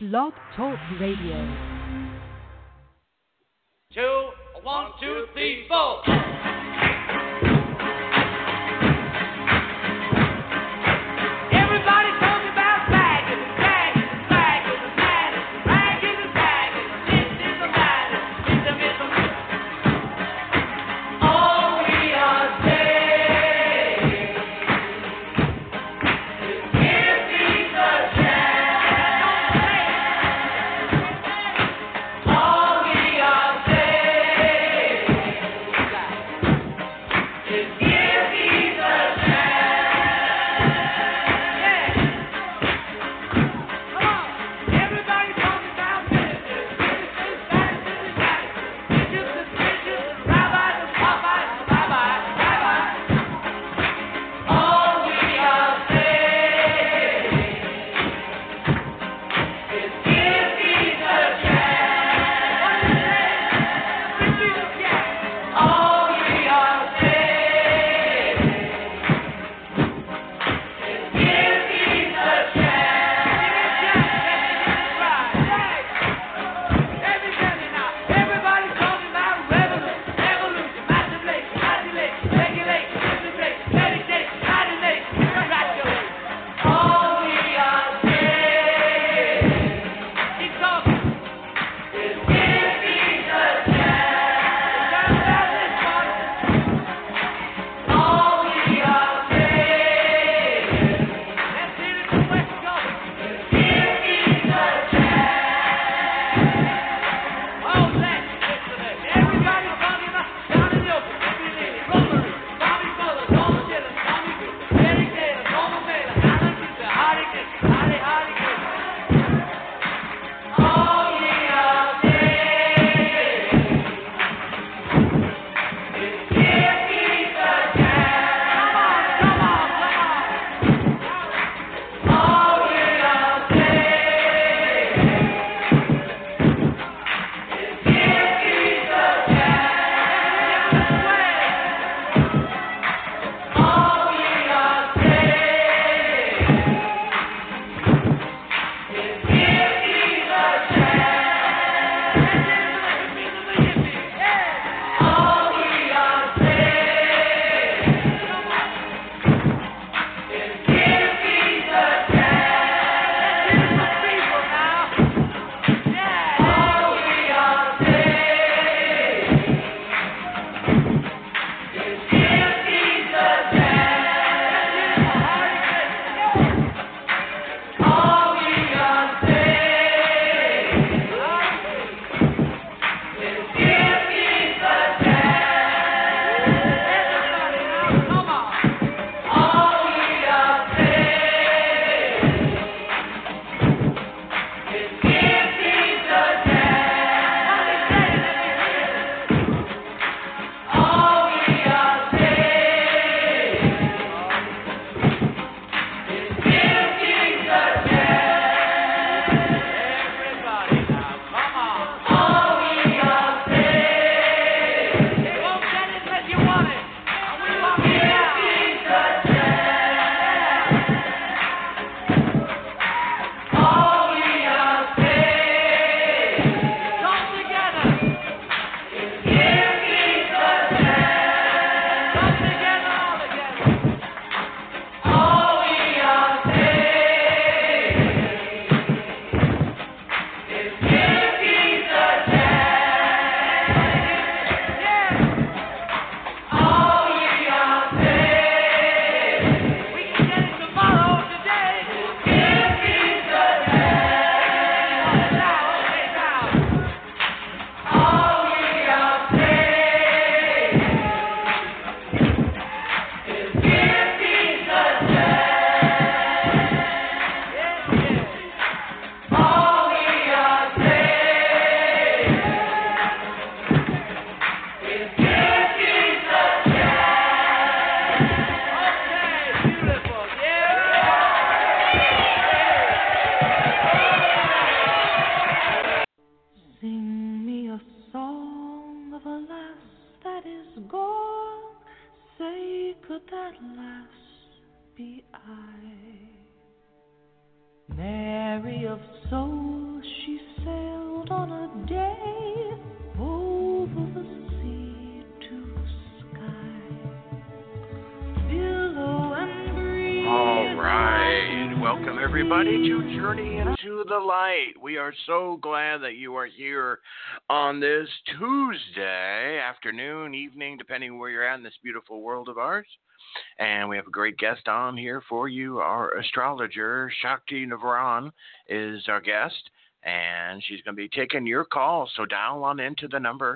Blog Talk Radio. 2, 1, 2, 3, 4. Give me the chance. everybody, to Journey into the Light. We are so glad that you are here on this Tuesday afternoon, evening, depending where you're at in this beautiful world of ours. And we have a great guest on here for you. Our astrologer, Shakti Navaran, is our guest, and she's going to be taking your call. So dial on into the number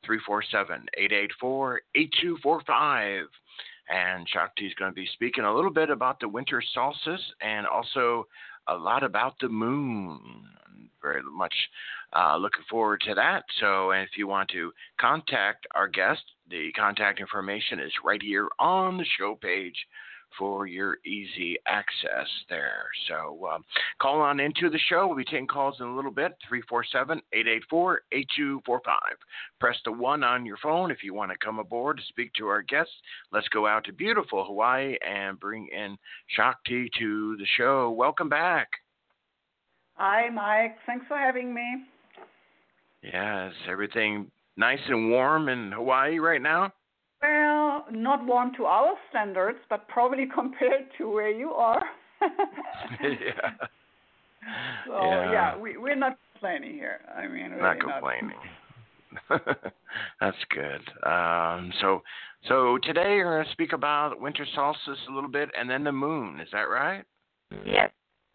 347-884-8245. And Shakti is going to be speaking a little bit about the winter solstice and also a lot about the moon. Very much looking forward to that. So if you want to contact our guest, the contact information is right here on the show page for your easy access there. So call on into the show. We'll be taking calls in a little bit, 347-884-8245. Press the 1 on your phone if you want to come aboard to speak to our guests. Let's go out to beautiful Hawaii and bring in Shakti to the show. Welcome back. Hi, Mike. Thanks for having me. Yeah, is everything nice and warm in Hawaii right now? Well, not warm to our standards, but probably compared to where you are. Yeah. So, we're not complaining here. I mean, really not complaining. That's good. So today you're going to speak about winter solstice a little bit and then the moon. Is that right? Yes.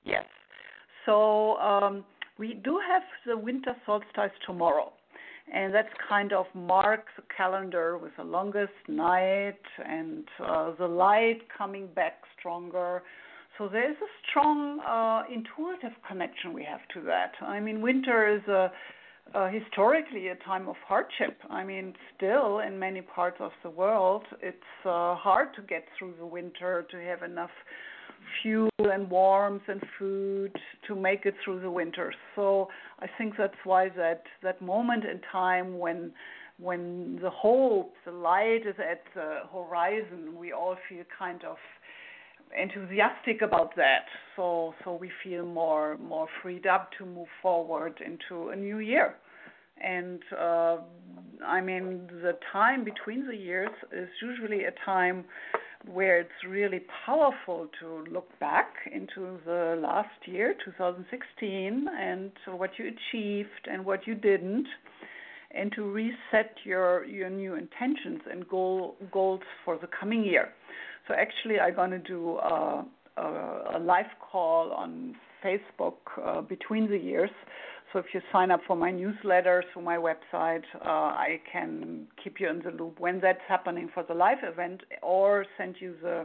So we do have the winter solstice tomorrow. And that's kind of marks the calendar with the longest night and the light coming back stronger. So there's a strong intuitive connection we have to that. I mean, winter is historically a time of hardship. I mean, still in many parts of the world, it's hard to get through the winter, to have enough fuel and warmth and food to make it through the winter. So I think that's why that moment in time when the hope, the light is at the horizon, we all feel kind of enthusiastic about that. So we feel more freed up to move forward into a new year. And I mean, the time between the years is usually a time where it's really powerful to look back into the last year, 2016, and what you achieved and what you didn't, and to reset your new intentions and goals for the coming year. So actually, I'm going to do a live call on Facebook between the years. So if you sign up for my newsletter through my website, I can keep you in the loop when that's happening for the live event, or send you the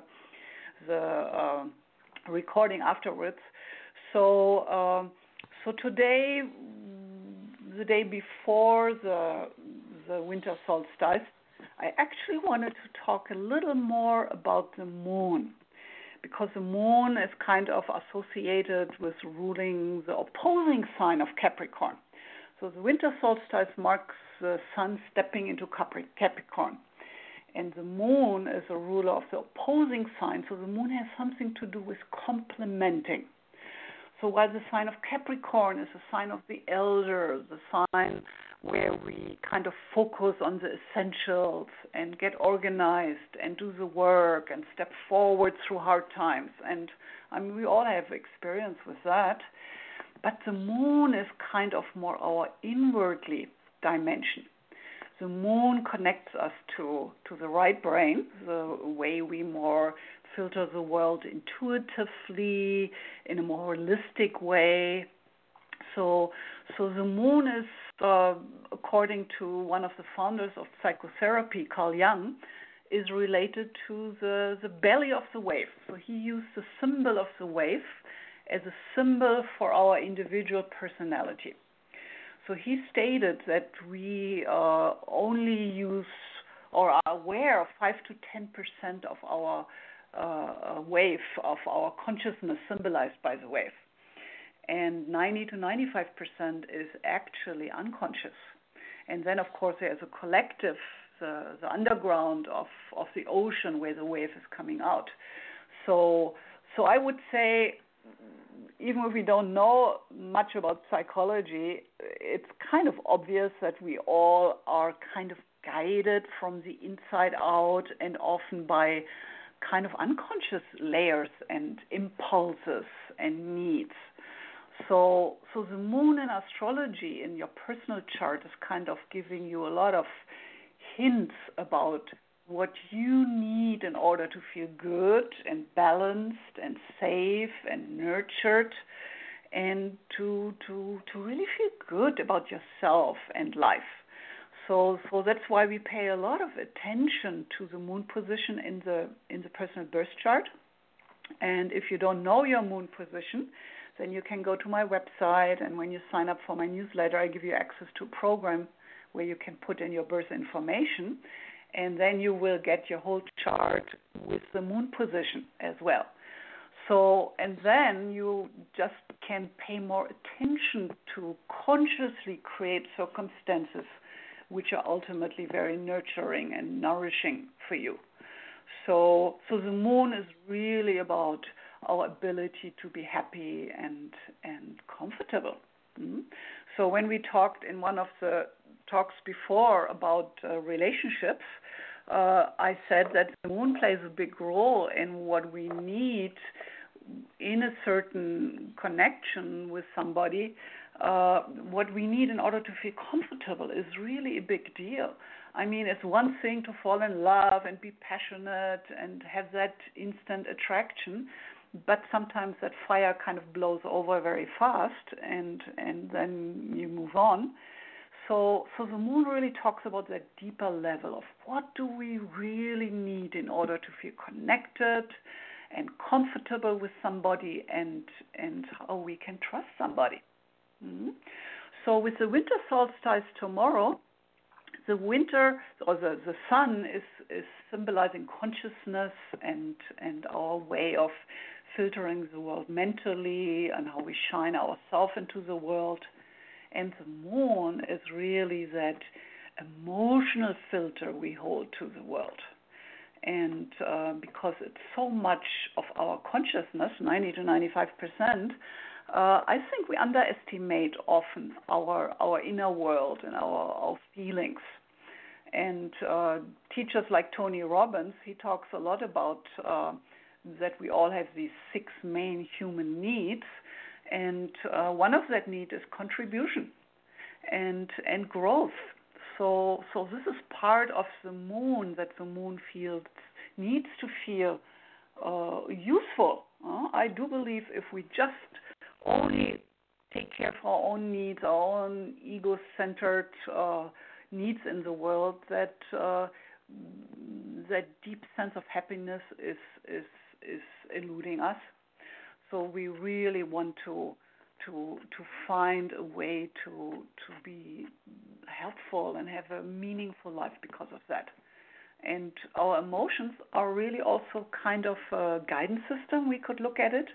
recording afterwards. So today, the day before the winter solstice, I actually wanted to talk a little more about the moon, because the moon is kind of associated with ruling the opposing sign of Capricorn. So the winter solstice marks the sun stepping into Capricorn. And the moon is a ruler of the opposing sign, so the moon has something to do with complementing. So while the sign of Capricorn is a sign of the elder, the sign where we kind of focus on the essentials and get organized and do the work and step forward through hard times. And I mean, we all have experience with that. But the moon is kind of more our inwardly dimension. The moon connects us to the right brain, the way we more filter the world intuitively, in a more holistic way. So the moon is, according to one of the founders of psychotherapy, Carl Jung, is related to the belly of the wave. So he used the symbol of the wave as a symbol for our individual personality. So he stated that we only use or are aware of 5 to 10% of our wave, of our consciousness symbolized by the wave. And 90 to 95% is actually unconscious. And then, of course, there's a collective, the underground of the ocean where the wave is coming out. So I would say, even if we don't know much about psychology, it's kind of obvious that we all are kind of guided from the inside out, and often by kind of unconscious layers and impulses and needs. So the moon in astrology in your personal chart is kind of giving you a lot of hints about what you need in order to feel good and balanced and safe and nurtured, and to really feel good about yourself and life. So that's why we pay a lot of attention to the moon position in the personal birth chart. And if you don't know your moon position, then you can go to my website, and when you sign up for my newsletter, I give you access to a program where you can put in your birth information, and then you will get your whole chart with the moon position as well. So, and then you just can pay more attention to consciously create circumstances which are ultimately very nurturing and nourishing for you. So the moon is really about our ability to be happy and comfortable. Mm-hmm. So when we talked in one of the talks before about relationships, I said that the moon plays a big role in what we need in a certain connection with somebody. What we need in order to feel comfortable is really a big deal. I mean, it's one thing to fall in love and be passionate and have that instant attraction, but sometimes that fire kind of blows over very fast, and then you move on. So the moon really talks about that deeper level of what do we really need in order to feel connected and comfortable with somebody, and how we can trust somebody. Mm-hmm. So with the winter solstice tomorrow, the winter or the sun is symbolizing consciousness and our way of filtering the world mentally and how we shine ourselves into the world. And the moon is really that emotional filter we hold to the world. And because it's so much of our consciousness, 90 to 95%, I think we underestimate often our inner world and our feelings. And teachers like Tony Robbins, he talks a lot about that we all have these 6 main human needs, and one of that need is contribution and growth. So this is part of the moon, that the moon needs to feel useful. I do believe if we just only take care of our own needs, our own ego-centered needs in the world, that deep sense of happiness is eluding us. So we really want to find a way to be helpful and have a meaningful life because of that. And our emotions are really also kind of a guidance system, we could look at it.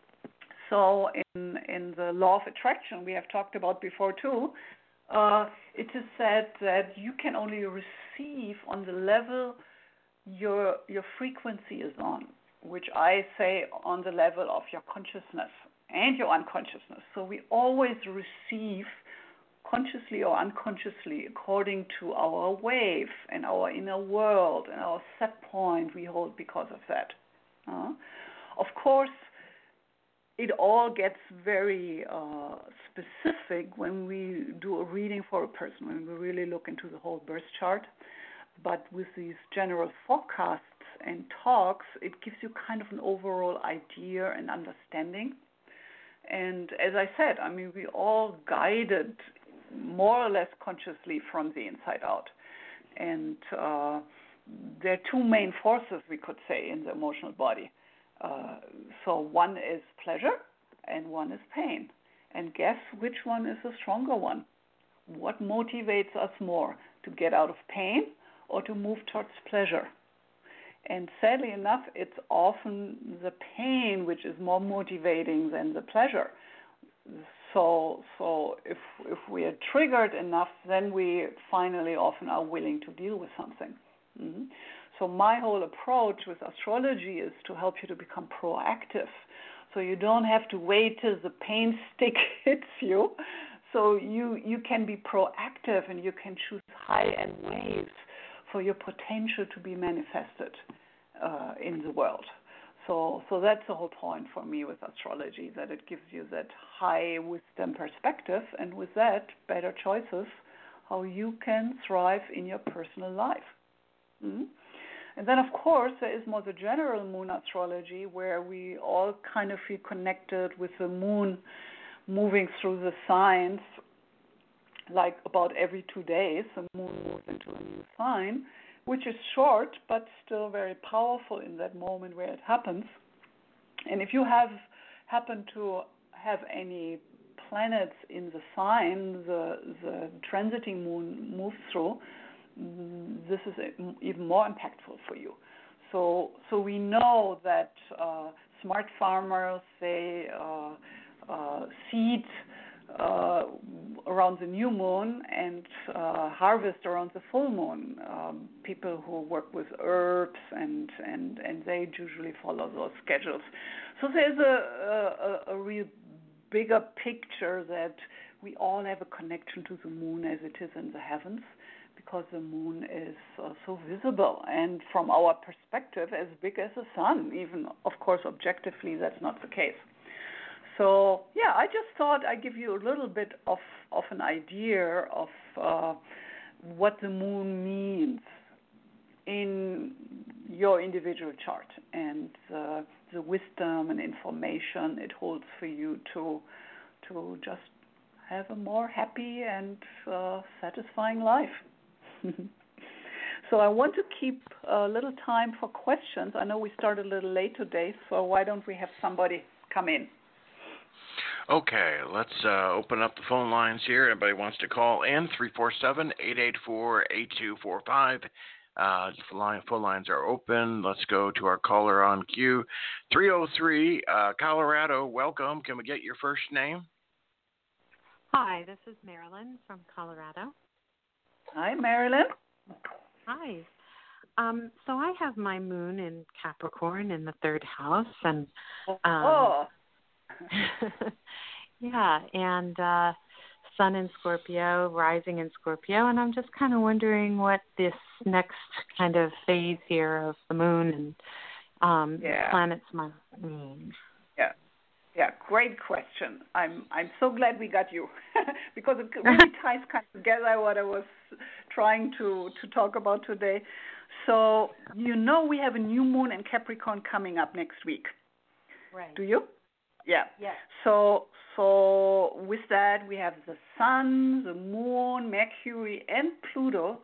So in the law of attraction we have talked about before too, it is said that you can only receive on the level your frequency is on, which I say on the level of your consciousness and your unconsciousness. So we always receive consciously or unconsciously according to our wave and our inner world and our set point we hold because of that. Of course, it all gets very specific when we do a reading for a person, when we really look into the whole birth chart. But with these general forecasts and talks, it gives you kind of an overall idea and understanding. And as I said, I mean, we all guided more or less consciously from the inside out. And there are 2 main forces, we could say, in the emotional body. So one is pleasure and one is pain. And guess which one is the stronger one? What motivates us more, to get out of pain or to move towards pleasure? And sadly enough, it's often the pain which is more motivating than the pleasure. So if we are triggered enough, then we finally often are willing to deal with something. Mm-hmm. So my whole approach with astrology is to help you to become proactive. So you don't have to wait till the pain stick hits you. So you can be proactive and you can choose high-end waves for your potential to be manifested. in the world. So that's the whole point for me with astrology, that it gives you that high wisdom perspective, and with that, better choices how you can thrive in your personal life. Mm-hmm. And then, of course, there is more the general moon astrology, where we all kind of feel connected with the moon moving through the signs. Like about every 2 days, the moon moves into a new sign, which is short but still very powerful in that moment where it happens. And if you happen to have any planets in the sign the transiting moon moves through, this is even more impactful for you. So we know that smart farmers, they seed around the new moon and harvest around the full moon. People who work with herbs and they usually follow those schedules. So there's a real bigger picture that we all have a connection to the moon as it is in the heavens, because the moon is so visible and from our perspective as big as the sun. Even, of course, objectively that's not the case. So, yeah, I just thought I'd give you a little bit of an idea of what the moon means in your individual chart, and the wisdom and information it holds for you to just have a more happy and satisfying life. So I want to keep a little time for questions. I know we started a little late today, so why don't we have somebody come in? Okay, let's open up the phone lines here. Anybody wants to call in, 347-884-8245. Phone lines are open. Let's go to our caller on queue. 303, Colorado, welcome. Can we get your first name? Hi, this is Marilyn from Colorado. Hi, Marilyn. Hi. So I have my moon in Capricorn in the 3rd house, and yeah, and sun in Scorpio, rising in Scorpio, and I'm just kind of wondering what this next kind of phase here of the moon and planets might mean. Yeah, great question. I'm so glad we got you because it really ties kind of together what I was trying to talk about today. So we have a new moon in Capricorn coming up next week. Right. Do you? Yeah. Yes. So with that we have the Sun, the Moon, Mercury, and Pluto.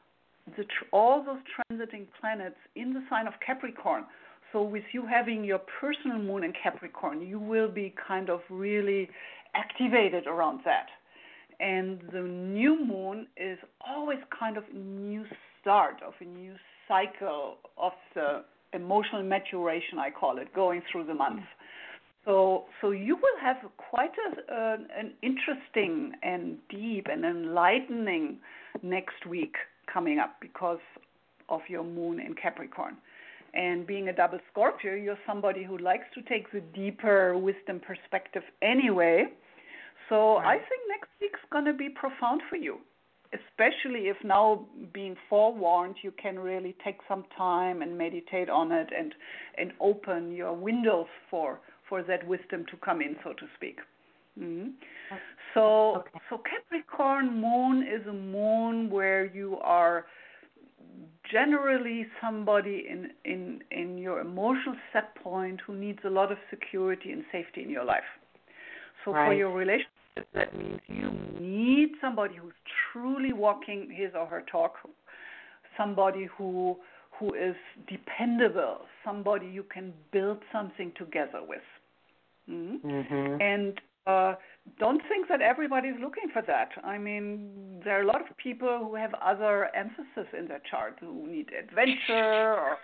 All those transiting planets in the sign of Capricorn. So with you having your personal moon in Capricorn, you will be kind of really activated around that. And the new moon is always kind of a new start of a new cycle of the emotional maturation, I call it, going through the month. So you will have quite an interesting and deep and enlightening next week coming up because of your moon in Capricorn. And being a double Scorpio, you're somebody who likes to take the deeper wisdom perspective anyway. So I think next week's going to be profound for you, especially if now being forewarned, you can really take some time and meditate on it and open your windows for that wisdom to come in, so to speak. Mm-hmm. So Capricorn moon is a moon where you are generally somebody in your emotional set point who needs a lot of security and safety in your life. So for your relationship, that means you need somebody who's truly walking his or her talk, somebody who is dependable, somebody you can build something together with. Mm-hmm. Mm-hmm. And don't think that everybody's looking for that. I mean, there are a lot of people who have other emphasis in their chart, who need adventure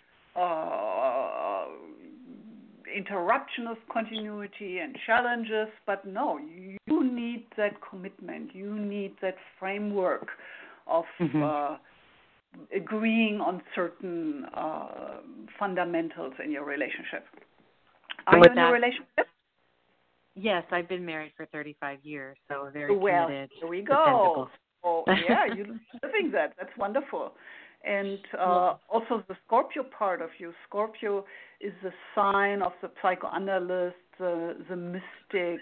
or interruption of continuity and challenges. But no, you need that commitment. You need that framework of agreeing on certain fundamentals in your relationship. Are you in a relationship? Yes, I've been married for 35 years, so very committed. Here we go. Oh, yeah, you're living that. That's wonderful. And also the Scorpio part of you. Scorpio is the sign of the psychoanalyst, the mystic,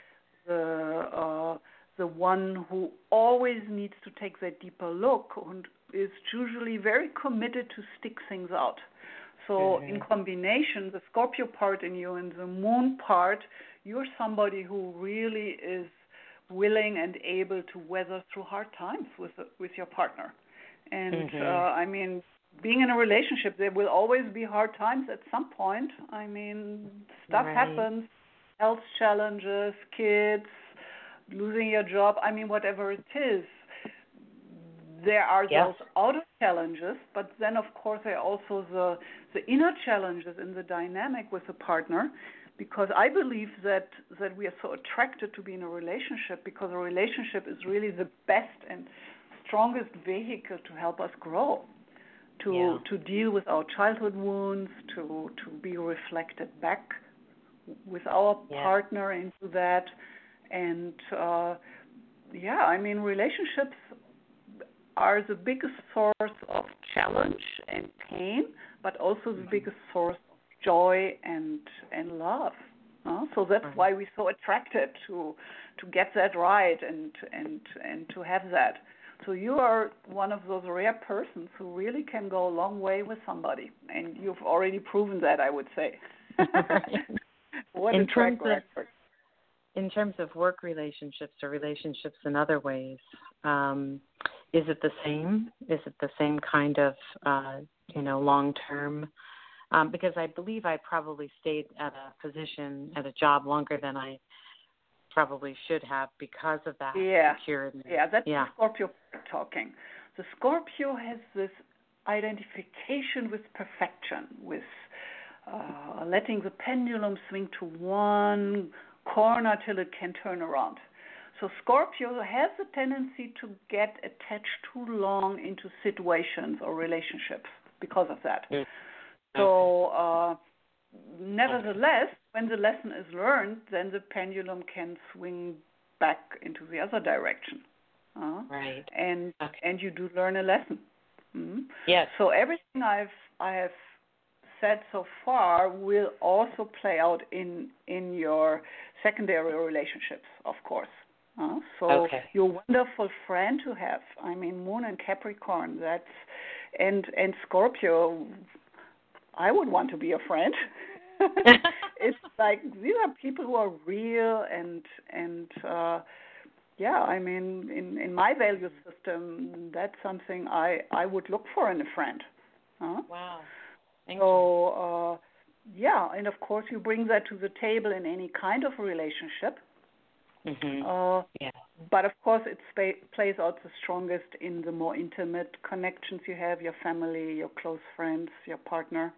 the one who always needs to take that deeper look and is usually very committed to stick things out. So in combination, the Scorpio part in you and the Moon part, you're somebody who really is willing and able to weather through hard times with your partner. And I mean, being in a relationship, there will always be hard times at some point. I mean, stuff happens, health challenges, kids, losing your job. I mean, whatever it is. There are those outer challenges, but then, of course, there are also the inner challenges in the dynamic with the partner, because I believe that we are so attracted to be in a relationship because a relationship is really the best and strongest vehicle to help us grow, to deal with our childhood wounds, to be reflected back with our partner into that. And, I mean, relationships are the biggest source of challenge and pain, but also the biggest source of joy and love. So that's why we're so attracted to get that right and to have that. So you are one of those rare persons who really can go a long way with somebody, and you've already proven that, I would say. What a track record. In terms of work relationships or relationships in other ways, is it the same? Is it the same kind of, long-term? Because I believe I probably stayed at a position, at a job longer than I probably should have because of that security. Yeah, that's the Scorpio talking. The Scorpio has this identification with perfection, with letting the pendulum swing to one corner till it can turn around. So Scorpio has a tendency to get attached too long into situations or relationships because of that. So nevertheless, when the lesson is learned, then the pendulum can swing back into the other direction. Right. And you do learn a lesson. Yes. So everything I have said so far will also play out in your secondary relationships, of course. So you're a wonderful friend to have. I mean, Moon and Capricorn, and Scorpio, I would want to be a friend. It's like these are people who are real and I mean, in my value system, that's something I would look for in a friend. Wow. Thank you. And of course you bring that to the table in any kind of relationship. But of course it plays out the strongest in the more intimate connections you have, your family, your close friends, your partner.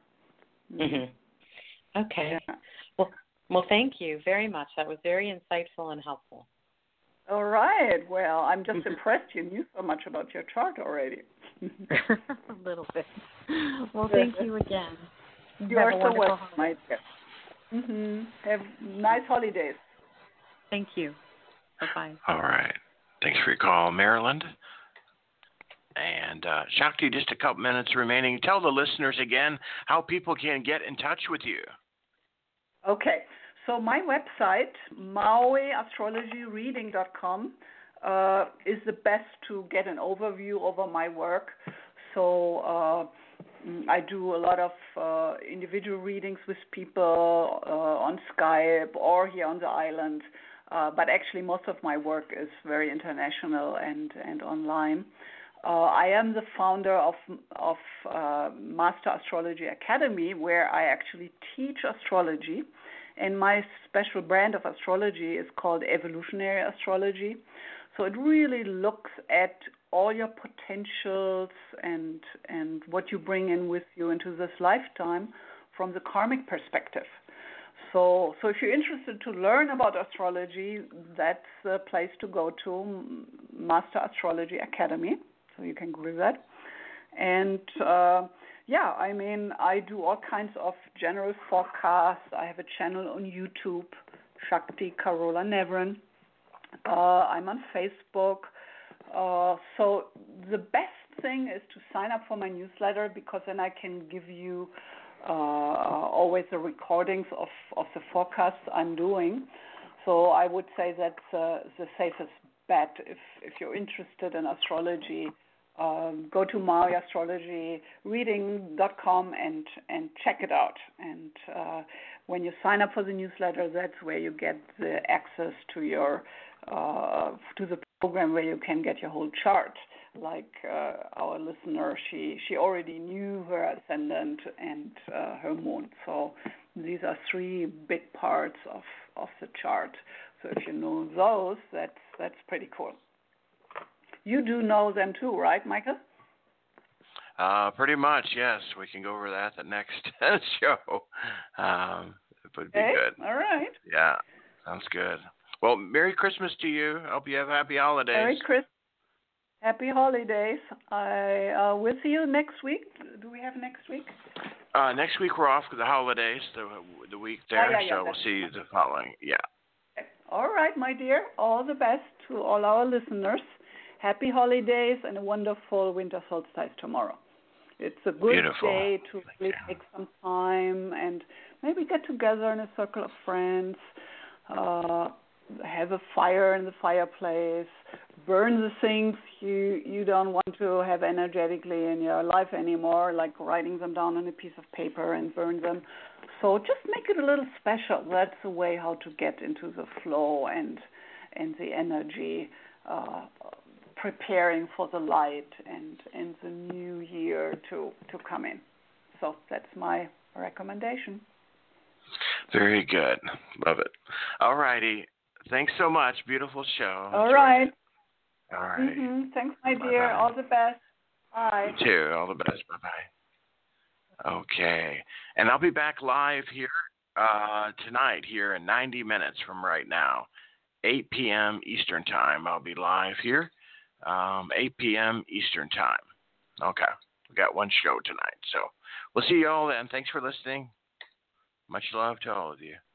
Okay. Well, thank you very much. That was very insightful and helpful. All right. Well, I'm just impressed you knew so much about your chart already. A little bit. Well, thank you again. You are so welcome, my dear. Have nice holidays. Thank you. Bye-bye. All right. Thanks for your call, Maryland. And Shakti, just a couple minutes remaining. Tell the listeners again how people can get in touch with you. Okay. So my website, mauiastrologyreading.com, is the best to get an overview over my work. So I do a lot of individual readings with people on Skype or here on the island. But actually most of my work is very international and online. I am the founder of Master Astrology Academy, where I actually teach astrology. And my special brand of astrology is called Evolutionary Astrology. So it really looks at all your potentials and what you bring in with you into this lifetime from the karmic perspective. So if you're interested to learn about astrology, that's the place to go to, Master Astrology Academy. So you can Google that. And I mean, I do all kinds of general forecasts. I have a channel on YouTube, Shakti Carola Nevran. I'm on Facebook. So the best thing is to sign up for my newsletter, because then I can give you always the recordings of the forecasts I'm doing. So I would say that's the safest bet. If you're interested in astrology, go to mauiastrologyreading.com and check it out. And when you sign up for the newsletter, that's where you get the access to your to the program where you can get your whole chart. Like our listener, she already knew her ascendant and her moon. So these are three big parts of the chart. So if you know those, that's pretty cool. You do know them too, right, Michael? Pretty much, yes. We can go over that the next show. It would be good. All right. Yeah, sounds good. Well, Merry Christmas to you. Hope you have happy holidays. Merry Christmas. Happy holidays. I will see you next week. Do we have next week? Next week we're off for the holidays, the week there, so we'll see you the following. Yeah. Okay. All right, my dear. All the best to all our listeners. Happy holidays and a wonderful winter solstice tomorrow. It's a good day to really take some time and maybe get together in a circle of friends, have a fire in the fireplace, burn the things you don't want to have energetically in your life anymore, like writing them down on a piece of paper and burn them. So just make it a little special. That's a way how to get into the flow and the energy, preparing for the light and the new year to come in. So that's my recommendation. Very good. Love it. All righty. Thanks so much. Beautiful show. All right. All right. Mm-hmm. Thanks, my dear. Bye-bye. All the best. Bye. You too. All the best. Bye-bye. Okay. And I'll be back live here tonight here in 90 minutes from right now. 8 p.m. Eastern Time. I'll be live here. 8 p.m. Eastern Time. Okay. We got one show tonight. So we'll see you all then. Thanks for listening. Much love to all of you.